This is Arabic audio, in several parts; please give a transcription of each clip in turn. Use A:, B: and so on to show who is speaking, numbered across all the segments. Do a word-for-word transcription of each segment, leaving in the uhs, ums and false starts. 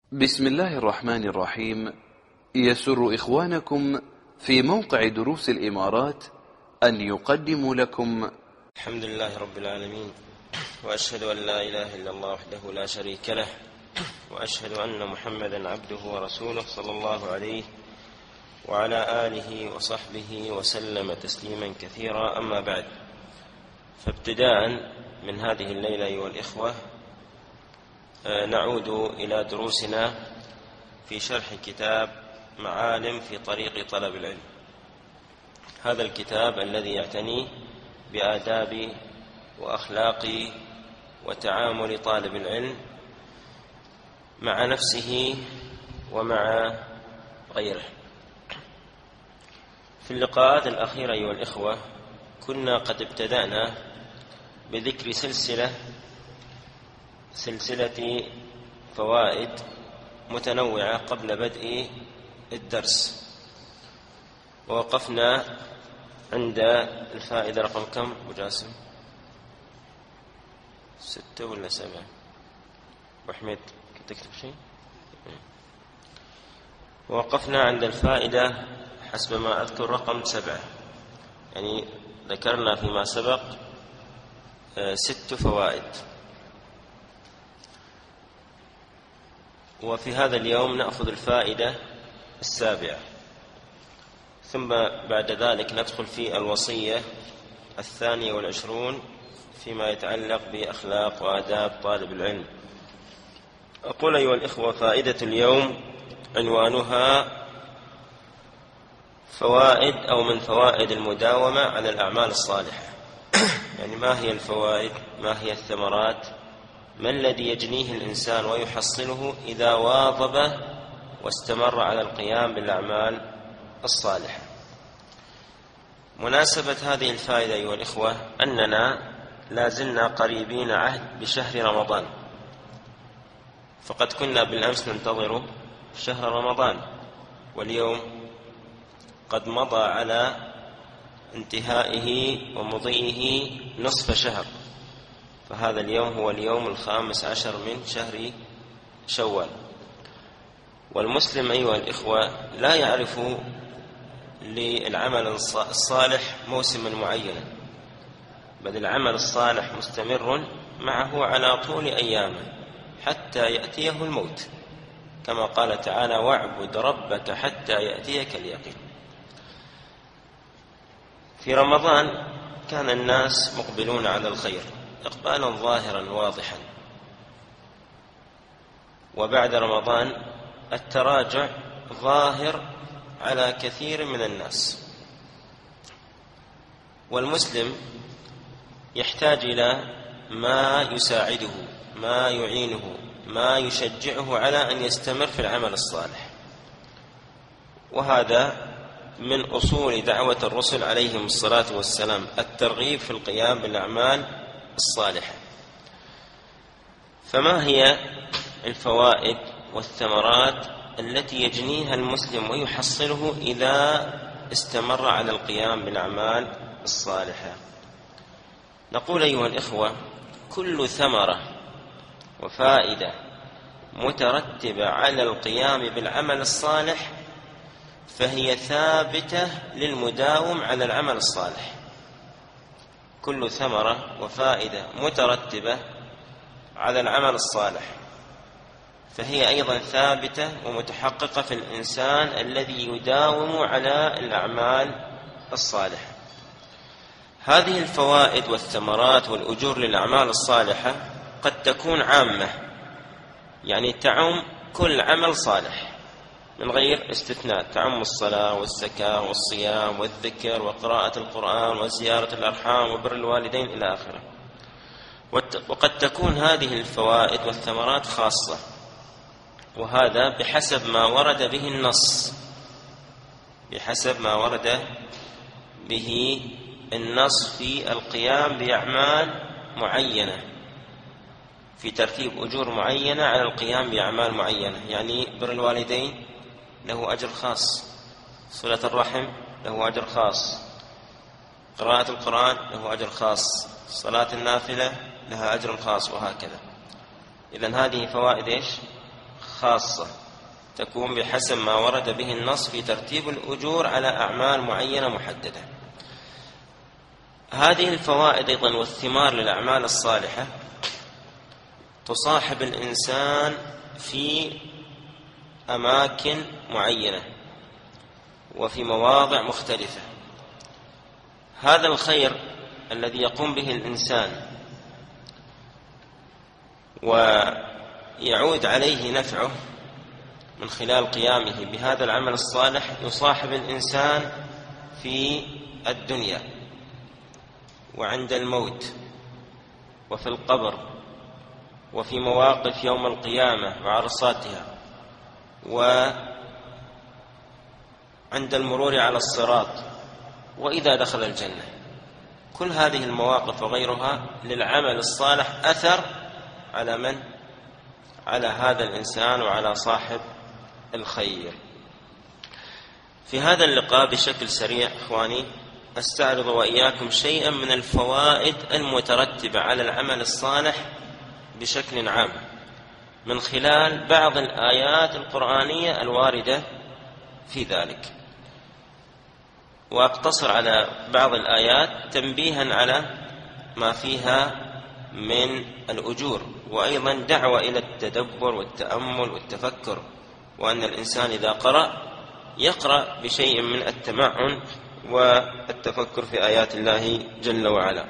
A: بسم الله الرحمن الرحيم. يسر إخوانكم في موقع دروس الإمارات أن يقدموا لكم
B: الحمد لله رب العالمين، وأشهد أن لا إله إلا الله وحده لا شريك له، وأشهد أن محمدا عبده ورسوله صلى الله عليه وعلى آله وصحبه وسلم تسليما كثيرا. أما بعد، فابتداء من هذه الليلة أيها الإخوة نعود إلى دروسنا في شرح كتاب معالم في طريق طلب العلم. هذا الكتاب الذي يعتني بآداب وأخلاق وتعامل طالب العلم مع نفسه ومع غيره. في اللقاءات الأخيرة أيها الإخوة كنا قد ابتدأنا بذكر سلسلة سلسلة فوائد متنوعة قبل بدء الدرس، ووقفنا عند الفائدة رقم كم أبو جاسم؟ ستة ولا سبعة؟ أبو حميد كنت تكتب شيء؟ ووقفنا عند الفائدة حسب ما أذكر رقم سبعة، يعني ذكرنا فيما سبق ست فوائد، وفي هذا اليوم نأخذ الفائدة السابعة، ثم بعد ذلك ندخل في الوصية الثانية والعشرون فيما يتعلق بأخلاق وآداب طالب العلم. أقول أيها الإخوة فائدة اليوم عنوانها فوائد أو من فوائد المداومة على الأعمال الصالحة. يعني ما هي الفوائد؟ ما هي الثمرات؟ ما الذي يجنيه الإنسان ويحصله إذا واظب واستمر على القيام بالأعمال الصالحة؟ مناسبة هذه الفائدة أيها الإخوة أننا لازلنا قريبين عهد بشهر رمضان، فقد كنا بالأمس ننتظر شهر رمضان، واليوم قد مضى على انتهائه ومضيه نصف شهر، فهذا اليوم هو اليوم الخامس عشر من شهر شوال. والمسلم أيها الإخوة لا يعرف للعمل الصالح موسما معينا، بل العمل الصالح مستمر معه على طول أيامه حتى يأتيه الموت، كما قال تعالى: واعبد ربك حتى يأتيك اليقين. في رمضان كان الناس مقبلون على الخير إقبالا ظاهرا واضحا، وبعد رمضان التراجع ظاهر على كثير من الناس، والمسلم يحتاج إلى ما يساعده، ما يعينه، ما يشجعه على أن يستمر في العمل الصالح. وهذا من أصول دعوة الرسل عليهم الصلاة والسلام، الترغيب في القيام بالأعمال الصالحة. فما هي الفوائد والثمرات التي يجنيها المسلم ويحصله إذا استمر على القيام بالأعمال الصالحة؟ نقول أيها الإخوة كل ثمرة وفائدة مترتبة على القيام بالعمل الصالح فهي ثابتة للمداوم على العمل الصالح. كل ثمرة وفائدة مترتبة على العمل الصالح فهي أيضا ثابتة ومتحققة في الإنسان الذي يداوم على الأعمال الصالحة. هذه الفوائد والثمرات والأجور للأعمال الصالحة قد تكون عامة، يعني تعم كل عمل صالح من غير استثناء، تعم الصلاة والزكاة والصيام والذكر وقراءة القرآن وزيارة الأرحام وبر الوالدين إلى آخره. وقد تكون هذه الفوائد والثمرات خاصة، وهذا بحسب ما ورد به النص، بحسب ما ورد به النص في القيام بأعمال معينة، في ترتيب أجور معينة على القيام بأعمال معينة. يعني بر الوالدين له أجر خاص، صلة الرحم له أجر خاص، قراءة القرآن له أجر خاص، صلاة النافلة لها أجر خاص، وهكذا. إذن هذه فوائد إيش؟ خاصة تكون بحسب ما ورد به النص في ترتيب الأجور على أعمال معينة محددة. هذه الفوائد أيضا والثمار للأعمال الصالحة تصاحب الإنسان في أماكن معينة وفي مواضع مختلفة. هذا الخير الذي يقوم به الإنسان ويعود عليه نفعه من خلال قيامه بهذا العمل الصالح يصاحب الإنسان في الدنيا وعند الموت وفي القبر وفي مواقف يوم القيامة وعرصاتها وعند المرور على الصراط وإذا دخل الجنة. كل هذه المواقف وغيرها للعمل الصالح أثر على من؟ على هذا الإنسان وعلى صاحب الخير. في هذا اللقاء بشكل سريع إخواني أستعرض وإياكم شيئا من الفوائد المترتبة على العمل الصالح بشكل عام من خلال بعض الآيات القرآنية الواردة في ذلك، وأقتصر على بعض الآيات تنبيها على ما فيها من الأجور، وأيضا دعوة إلى التدبر والتأمل والتفكر، وأن الإنسان إذا قرأ يقرأ بشيء من التمعن والتفكر في آيات الله جل وعلا.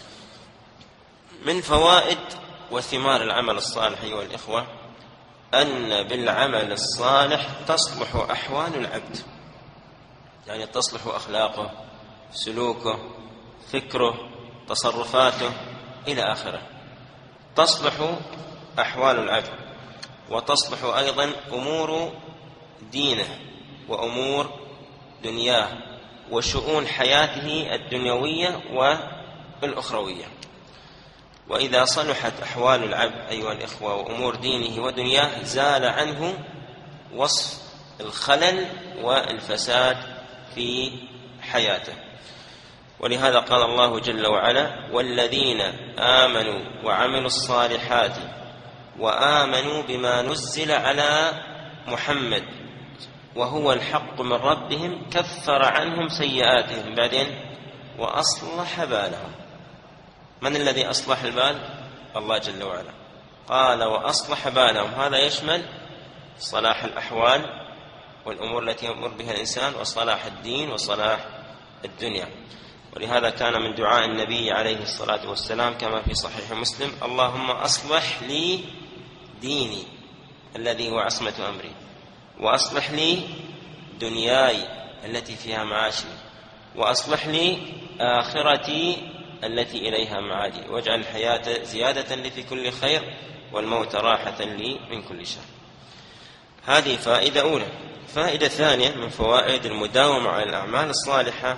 B: من فوائد وثمار العمل الصالح أيها الإخوة أن بالعمل الصالح تصلح أحوال العبد، يعني تصلح أخلاقه، سلوكه، فكره، تصرفاته إلى آخره. تصلح أحوال العبد وتصلح أيضا أمور دينه وأمور دنياه وشؤون حياته الدنيوية والأخروية. وإذا صلحت أحوال العبد أيها الإخوة وأمور دينه ودنياه زال عنه وصف الخلل والفساد في حياته. ولهذا قال الله جل وعلا: والذين آمنوا وعملوا الصالحات وآمنوا بما نزل على محمد وهو الحق من ربهم كفر عنهم سيئاتهم بعدين وأصلح بالهم. من الذي أصلح البال؟ الله جل وعلا. قال وأصلح بالهم، هذا يشمل صلاح الأحوال والأمور التي يمر بها الإنسان وصلاح الدين وصلاح الدنيا. ولهذا كان من دعاء النبي عليه الصلاة والسلام كما في صحيح مسلم: اللهم أصلح لي ديني الذي هو عصمة أمري، وأصلح لي دنياي التي فيها معاشي، وأصلح لي آخرتي التي إليها معادي، واجعل الحياة زيادة لي في كل خير والموت راحة لي من كل شر. هذه فائدة أولى. فائدة ثانية من فوائد المداومة على الأعمال الصالحة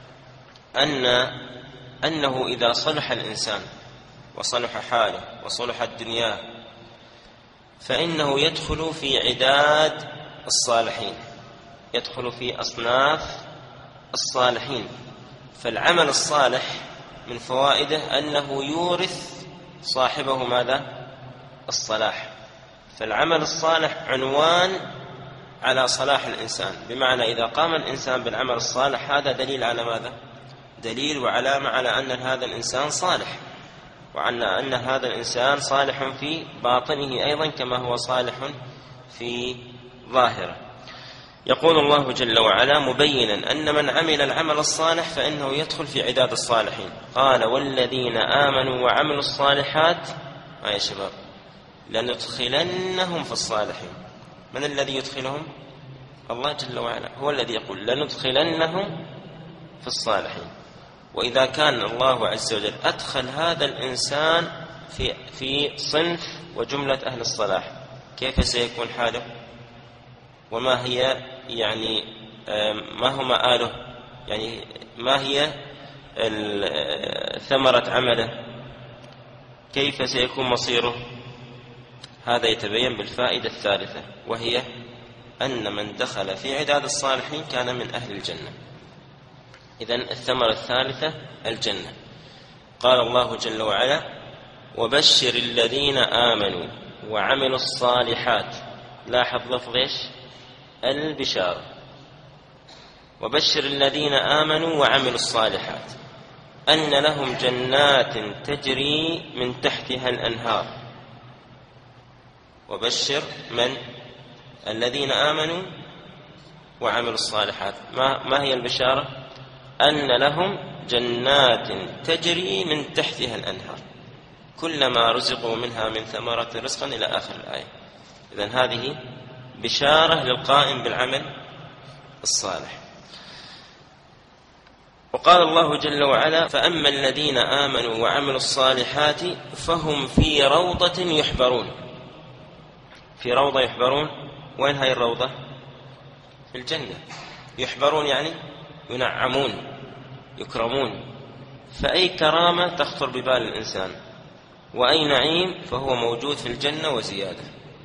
B: أن أنه إذا صلح الإنسان وصلح حاله وصلحت دنياه فإنه يدخل في عداد الصالحين، يدخل في أصناف الصالحين. فالعمل الصالح من فوائده أنه يورث صاحبه ماذا؟ الصلاح. فالعمل الصالح عنوان على صلاح الإنسان، بمعنى إذا قام الإنسان بالعمل الصالح هذا دليل على ماذا؟ دليل وعلامة على أن هذا الإنسان صالح، وعن أن هذا الإنسان صالح في باطنه أيضا كما هو صالح في ظاهره. يقول الله جل وعلا مبينا أن من عمل العمل الصالح فإنه يدخل في عداد الصالحين. قال والذين آمنوا وعملوا الصالحات آه يا شباب لندخلنهم في الصالحين. من الذي يدخلهم؟ الله جل وعلا هو الذي يقول لندخلنهم في الصالحين. وإذا كان الله عز وجل أدخل هذا الإنسان في في صنف وجملة أهل الصلاح، كيف سيكون حاله؟ وما هي يعني ما هو مآله؟ يعني ما هي ثمرة عمله؟ كيف سيكون مصيره؟ هذا يتبين بالفائدة الثالثة، وهي أن من دخل في عداد الصالحين كان من أهل الجنة. إذن الثمرة الثالثة الجنة. قال الله جل وعلا وبشر الذين آمنوا وعملوا الصالحات لاحظ لفظ إيش؟ البشارة. وبشر الذين آمنوا وعملوا الصالحات أن لهم جنات تجري من تحتها الأنهار. وبشر من؟ الذين آمنوا وعملوا الصالحات. ما, ما هي البشارة؟ أن لهم جنات تجري من تحتها الأنهار كلما رزقوا منها من ثمرة رزقا إلى آخر الآية. إذن هذه بشارة للقائم بالعمل الصالح. وقال الله جل وعلا: فأما الذين آمنوا وعملوا الصالحات فهم في روضة يحبرون. في روضة يحبرون، وين هاي الروضة؟ في الجنة. يحبرون يعني ينعمون يكرمون. فأي كرامة تخطر ببال الإنسان وأي نعيم فهو موجود في الجنة وزيادة.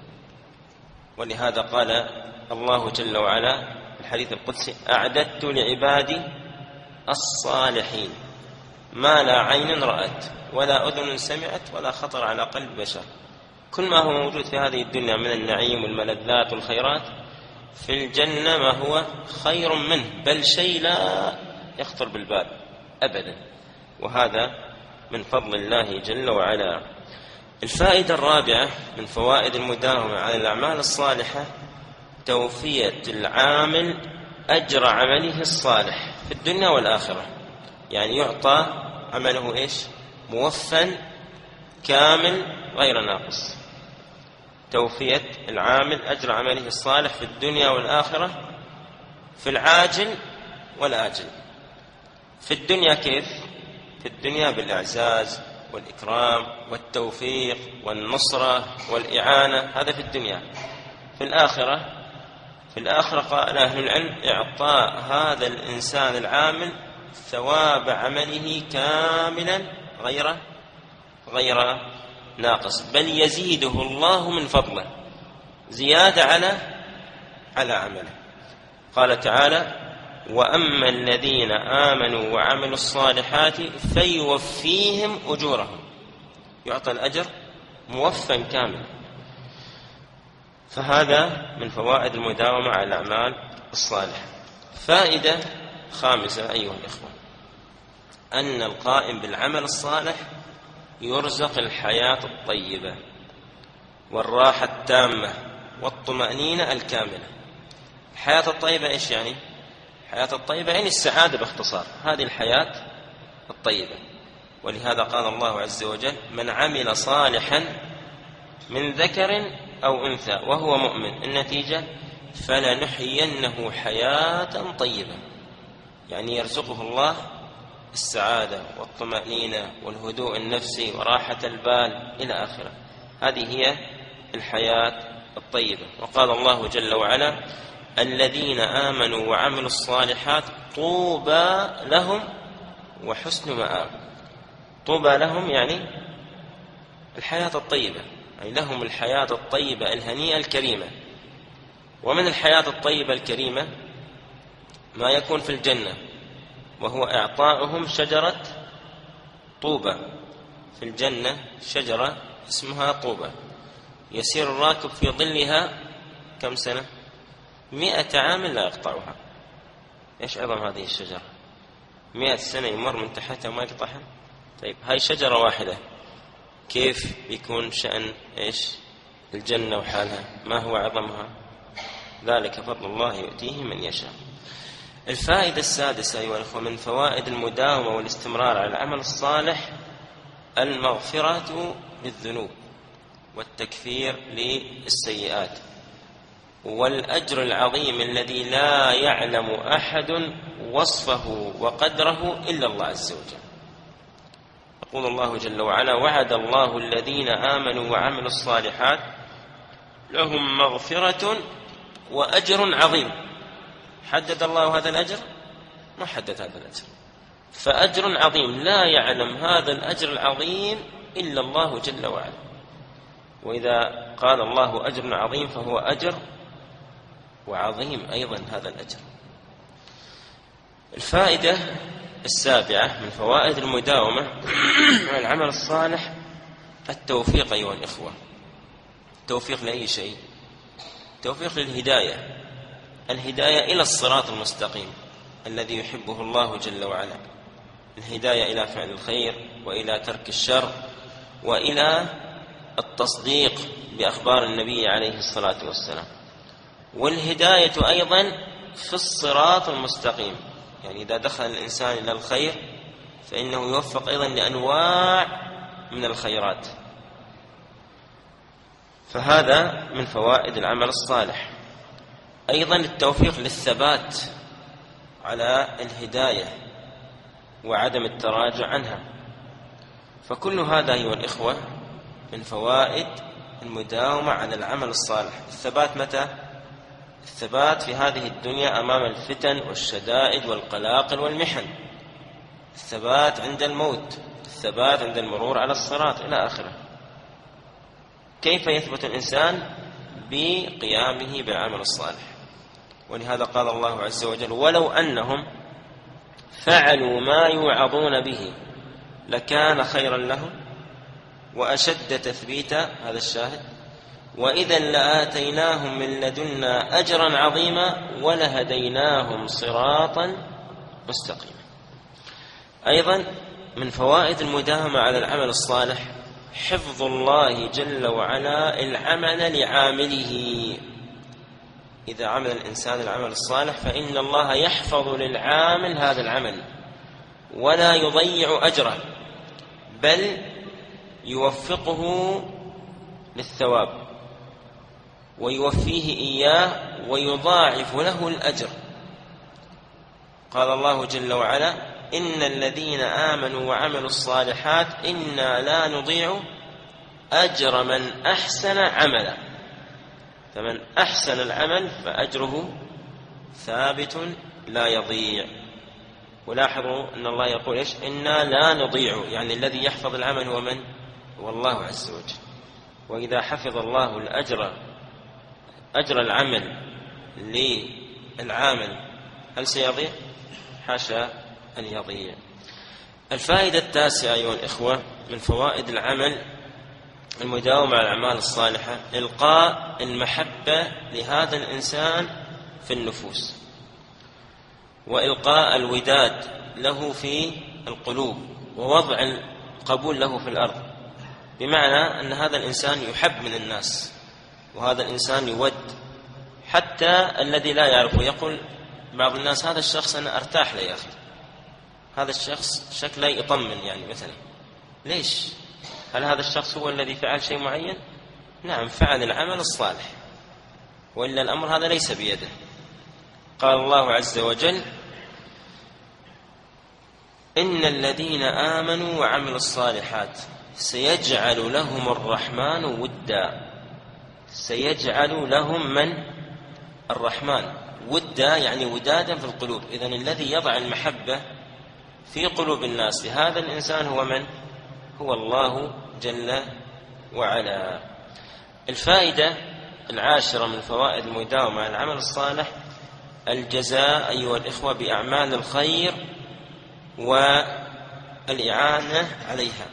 B: ولهذا قال الله جل وعلا في الحديث القدسي: أعددت لعبادي الصالحين ما لا عين رأت ولا أذن سمعت ولا خطر على قلب بشر. كل ما هو موجود في هذه الدنيا من النعيم والملذات والخيرات في الجنة ما هو خير منه، بل شيء لا يخطر بالبال أبدا. وهذا من فضل الله جل وعلا. الفائدة الرابعة من فوائد المداومة على الأعمال الصالحة توفية العامل أجر عمله الصالح في الدنيا والآخرة. يعني يعطى عمله إيش؟ موفى كامل غير ناقص. توفية العامل أجر عمله الصالح في الدنيا والآخرة، في العاجل والآجل. في الدنيا كيف؟ في الدنيا بالإعزاز والإكرام والتوفيق والنصرة والإعانة، هذا في الدنيا. في الآخرة في الآخرة قال أهل العلم: إعطاء هذا الإنسان العامل ثواب عمله كاملا غير غير ناقص، بل يزيده الله من فضله زيادة على على عمله. قال تعالى: وأما الذين آمنوا وعملوا الصالحات فيوفيهم أجورهم. يعطى الأجر موفى كامل. فهذا من فوائد المداومة على الأعمال الصالحة. فائدة خامسة أيها الإخوة: أن القائم بالعمل الصالح يرزق الحياة الطيبة والراحة التامة والطمأنينة الكاملة. الحياة الطيبة إيش يعني؟ الحياة الطيبة يعني السعادة باختصار، هذه الحياة الطيبة. ولهذا قال الله عز وجل: من عمل صالحا من ذكر أو أنثى وهو مؤمن. النتيجة: فلنحيينه حياة طيبة. يعني يرزقه الله السعادة والطمأنينة والهدوء النفسي وراحة البال إلى آخره. هذه هي الحياة الطيبة. وقال الله جل وعلا: الذين آمنوا وعملوا الصالحات طوبى لهم وحسن مآب. طوبى لهم يعني الحياة الطيبة، أي لهم الحياة الطيبة الهنيئة الكريمة. ومن الحياة الطيبة الكريمة ما يكون في الجنة، وهو إعطاؤهم شجرة طوبى. في الجنة شجرة اسمها طوبى يسير الراكب في ظلها كم سنة؟ مئة عام لا يقطعها. إيش عظم هذه الشجرة؟ مئة سنة يمر من تحتها وما يقطعها. طيب هاي شجرة واحدة، كيف يكون شأن إيش الجنة وحالها؟ ما هو عظمها؟ ذلك فضل الله يؤتيه من يشاء. الفائدة السادسة أيها الأخوة من فوائد المداومة والاستمرار على العمل الصالح المغفرة للذنوب والتكفير للسيئات، والأجر العظيم الذي لا يعلم أحد وصفه وقدره إلا الله عز وجل. يقول الله جل وعلا: وعد الله الذين آمنوا وعملوا الصالحات لهم مغفرة وأجر عظيم. حدد الله هذا الأجر؟ ما حدد هذا الأجر. فأجر عظيم لا يعلم هذا الأجر العظيم إلا الله جل وعلا. وإذا قال الله أجر عظيم فهو أجر وعظيم أيضا هذا الأجر. الفائدة السابعة من فوائد المداومة على العمل الصالح التوفيق أيها الإخوة. التوفيق لأي شيء؟ التوفيق للهداية، الهداية إلى الصراط المستقيم الذي يحبه الله جل وعلا، الهداية إلى فعل الخير وإلى ترك الشر وإلى التصديق بأخبار النبي عليه الصلاة والسلام، والهداية أيضا في الصراط المستقيم، يعني إذا دخل الإنسان إلى الخير فإنه يوفق أيضا لأنواع من الخيرات. فهذا من فوائد العمل الصالح. أيضا التوفيق للثبات على الهداية وعدم التراجع عنها. فكل هذا أيها الإخوة من فوائد المداومة على العمل الصالح. الثبات متى؟ الثبات في هذه الدنيا أمام الفتن والشدائد والقلاقل والمحن، الثبات عند الموت، الثبات عند المرور على الصراط إلى آخره. كيف يثبت الإنسان؟ بقيامه بالعمل الصالح. ولهذا قال الله عز وجل: ولو أنهم فعلوا ما يوعظون به لكان خيرا لهم وأشد تثبيتا، هذا الشاهد، وإذا لآتيناهم من لدنا أجرا عظيما ولهديناهم صراطا مستقيما. أيضا من فوائد المداومة على العمل الصالح حفظ الله جل وعلا العمل لعامله. إذا عمل الإنسان العمل الصالح فإن الله يحفظ للعامل هذا العمل ولا يضيع أجره، بل يوفقه للثواب ويوفيه إياه ويضاعف له الأجر. قال الله جل وعلا: إن الذين آمنوا وعملوا الصالحات إنا لا نضيع أجر من أحسن عملا. فمن أحسن العمل فأجره ثابت لا يضيع. ولاحظوا أن الله يقول إيش؟ إنا لا نضيع، يعني الذي يحفظ العمل هو من؟ هو الله عز وجل. وإذا حفظ الله الأجر أجر العمل للعامل هل سيضيع؟ حاشا أن يضيع. الفائدة التاسعة أيها الإخوة من فوائد العمل المداومة على الأعمال الصالحة إلقاء المحبة لهذا الإنسان في النفوس، وإلقاء الوداد له في القلوب، ووضع القبول له في الأرض، بمعنى أن هذا الإنسان يحب من الناس، وهذا الإنسان يود، حتى الذي لا يعرفه يقول بعض الناس: هذا الشخص أنا أرتاح له يا أخي، هذا الشخص شكله يطمن، يعني مثلا. ليش؟ هل هذا الشخص هو الذي فعل شيء معين؟ نعم، فعل العمل الصالح، وإلا الأمر هذا ليس بيده. قال الله عز وجل: إن الذين آمنوا وعملوا الصالحات سيجعل لهم الرحمن ودا. سيجعل لهم من؟ الرحمن ودا، يعني ودادا في القلوب. إذن الذي يضع المحبة في قلوب الناس لهذا الإنسان هو من؟ هو الله جل وعلا. الفائدة العاشرة من فوائد المداومة على العمل الصالح الجزاء أيها الإخوة بأعمال الخير والإعانة عليها.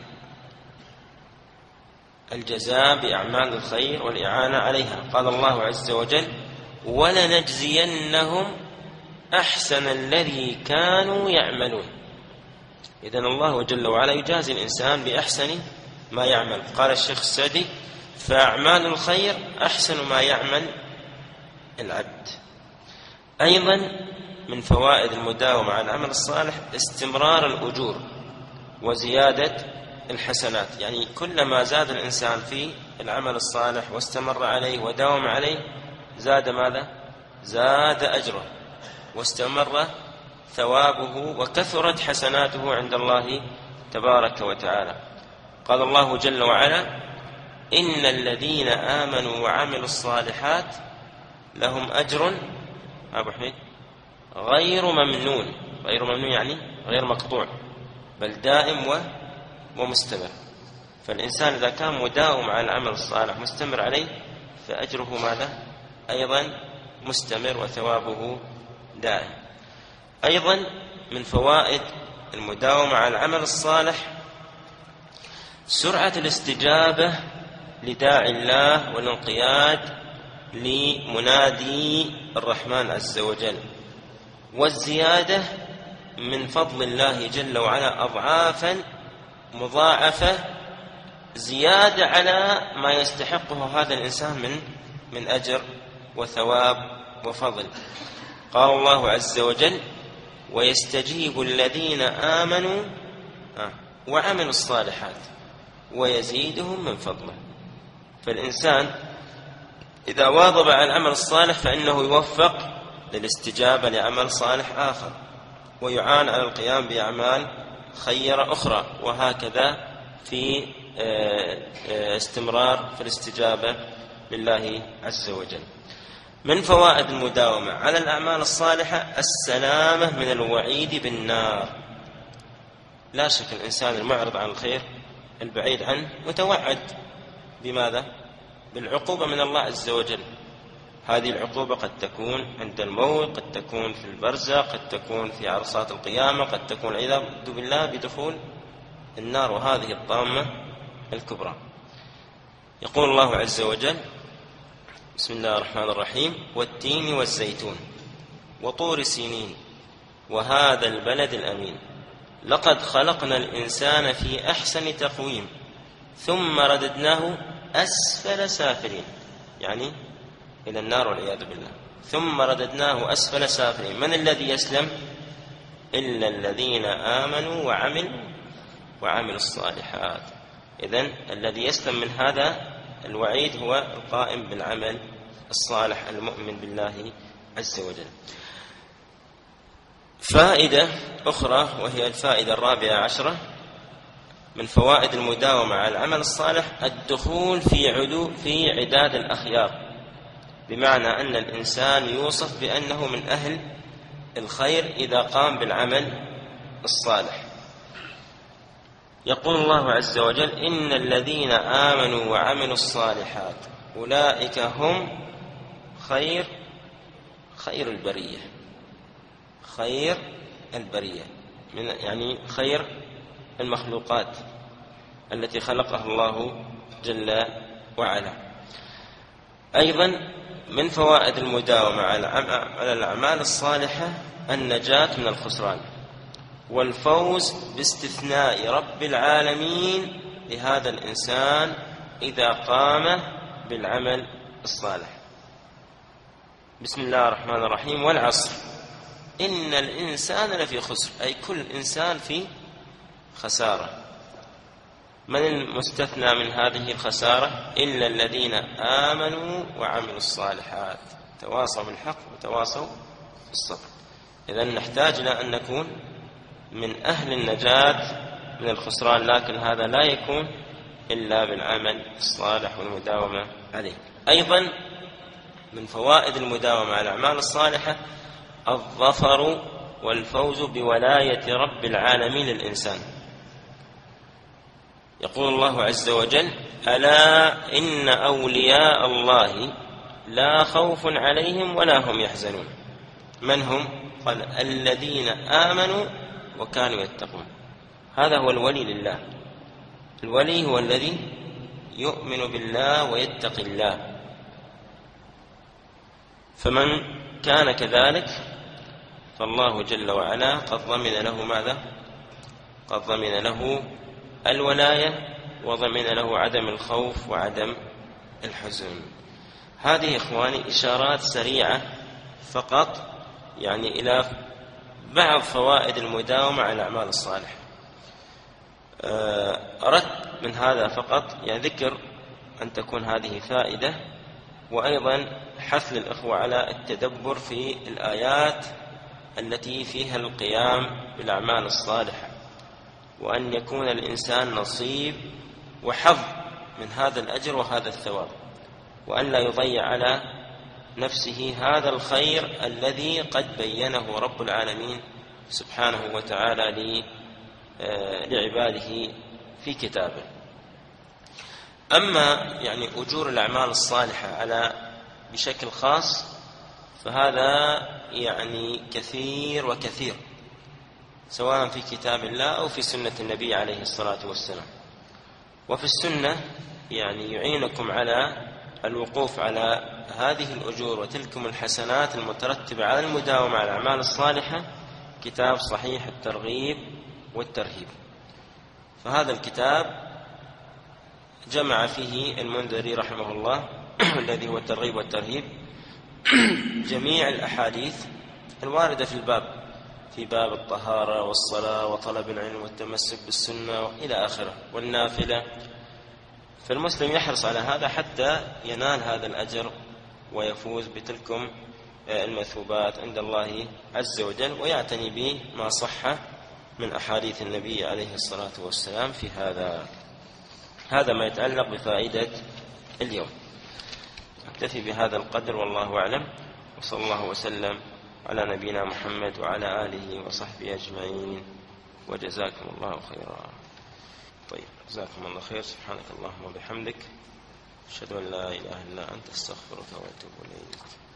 B: الجزاء بأعمال الخير والإعانة عليها. قال الله عز وجل: ولنجزينهم أحسن الذي كانوا يعملون. إذن الله جل وعلا يجازي الإنسان بأحسن ما يعمل. قال الشيخ السعدي: فأعمال الخير أحسن ما يعمل العبد. أيضا من فوائد المداومة على العمل الصالح استمرار الأجور وزيادة الحسنات، يعني كلما زاد الإنسان في العمل الصالح واستمر عليه وداوم عليه زاد ماذا؟ زاد أجره واستمر ثوابه وكثرت حسناته عند الله تبارك وتعالى. قال الله جل وعلا: إن الذين آمنوا وعملوا الصالحات لهم أجر أبو حميد غير ممنون. غير ممنون يعني غير مقطوع، بل دائم ومستمر. فالإنسان إذا كان مداوم على العمل الصالح مستمر عليه فأجره ماذا؟ أيضا مستمر وثوابه دائم. أيضا من فوائد المداومة على العمل الصالح سرعة الاستجابة لداعي الله والانقياد لمنادي الرحمن عز وجل. والزيادة من فضل الله جل وعلا أضعافا مضاعفة، زيادة على ما يستحقه هذا الإنسان من من أجر وثواب وفضل. قال الله عز وجل: ويستجيب الذين آمنوا وعملوا الصالحات ويزيدهم من فضله. فالإنسان إذا واظب على العمل الصالح فإنه يوفق للاستجابة لعمل صالح آخر، ويعان على القيام بأعمال خيرة أخرى، وهكذا في استمرار في الاستجابة لله عز وجل. من فوائد المداومة على الأعمال الصالحة السلامة من الوعيد بالنار. لا شك الإنسان المعرض عن الخير البعيد عنه متوعد بماذا؟ بالعقوبة من الله عز وجل. هذه العقوبة قد تكون عند الموت، قد تكون في البرزخ، قد تكون في عرصات القيامة، قد تكون والعياذ بالله بدخول النار، وهذه الطامة الكبرى. يقول الله عز وجل: بسم الله الرحمن الرحيم: والتين والزيتون وطور سينين وهذا البلد الأمين لقد خلقنا الإنسان في أحسن تقويم ثم رددناه أسفل سافلين، يعني إلى النار والعياذ بالله. ثم رددناه أسفل سافلين. من الذي يسلم؟ إلا الذين آمنوا وعملوا وعملوا الصالحات. إذن الذي يسلم من هذا الوعيد هو القائم بالعمل الصالح المؤمن بالله عز وجل. فائدة أخرى وهي الفائدة الرابعة عشرة من فوائد المداومة على العمل الصالح الدخول في عدو في عداد الأخيار، بمعنى أن الإنسان يوصف بأنه من أهل الخير إذا قام بالعمل الصالح. يقول الله عز وجل: إن الذين آمنوا وعملوا الصالحات أولئك هم خير خير البرية. خير البرية من يعني خير المخلوقات التي خلقها الله جل وعلا. أيضا من فوائد المداومة على الأعمال الصالحة النجاة من الخسران والفوز باستثناء رب العالمين لهذا الإنسان إذا قام بالعمل الصالح. بسم الله الرحمن الرحيم: والعصر إن الإنسان لفي خسر، أي كل إنسان في خسارة. من المستثنى من هذه الخسارة؟ إلا الذين آمنوا وعملوا الصالحات تواصوا بالحق وتواصوا بالصبر. إذن نحتاج إلى أن نكون من أهل النجاة من الخسران، لكن هذا لا يكون إلا بالعمل الصالح والمداومة عليه. أيضا من فوائد المداومة على الأعمال الصالحة الظفر والفوز بولاية رب العالمين للإنسان. يقول الله عز وجل: ألا إن أولياء الله لا خوف عليهم ولا هم يحزنون. من هم؟ قال: الذين آمنوا وكانوا يتقون. هذا هو الولي لله. الولي هو الذي يؤمن بالله ويتقي الله. فمن كان كذلك فالله جل وعلا قد ضمن له ماذا؟ قد ضمن له الولاية وضمن له عدم الخوف وعدم الحزن. هذه إخواني إشارات سريعة فقط يعني إلى بعض فوائد المداومة على الأعمال الصالحة. أردت من هذا فقط يعني ذكر أن تكون هذه فائدة، وأيضا حث للإخوة على التدبر في الآيات التي فيها القيام بالأعمال الصالحة، وأن يكون الإنسان نصيب وحظ من هذا الأجر وهذا الثواب، وأن لا يضيع على نفسه هذا الخير الذي قد بينه رب العالمين سبحانه وتعالى لعباده في كتابه. أما يعني أجور الأعمال الصالحة على بشكل خاص فهذا يعني كثير وكثير، سواء في كتاب الله أو في سنة النبي عليه الصلاة والسلام. وفي السنة يعني يعينكم على الوقوف على هذه الأجور وتلكم الحسنات المترتبة على المداومة على الأعمال الصالحة كتاب صحيح الترغيب والترهيب. فهذا الكتاب جمع فيه المنذري رحمه الله الذي هو الترغيب والترهيب جميع الأحاديث الواردة في الباب، في باب الطهارة والصلاة وطلب العلم والتمسك بالسنة إلى آخره والنافلة. فالمسلم يحرص على هذا حتى ينال هذا الأجر ويفوز بتلكم المثوبات عند الله عز وجل، ويعتني بما صح من أحاديث النبي عليه الصلاة والسلام في هذا. هذا ما يتعلق بفائدة اليوم. أكتفي بهذا القدر والله أعلم، وصلى الله وسلم على نبينا محمد وعلى آله وصحبه أجمعين، وجزاكم الله خيرا. طيب، جزاكم الله خير. سبحانك اللهم وبحمدك، أشهد أن لا إله إلا أنت، أستغفرك وأتوب إليك.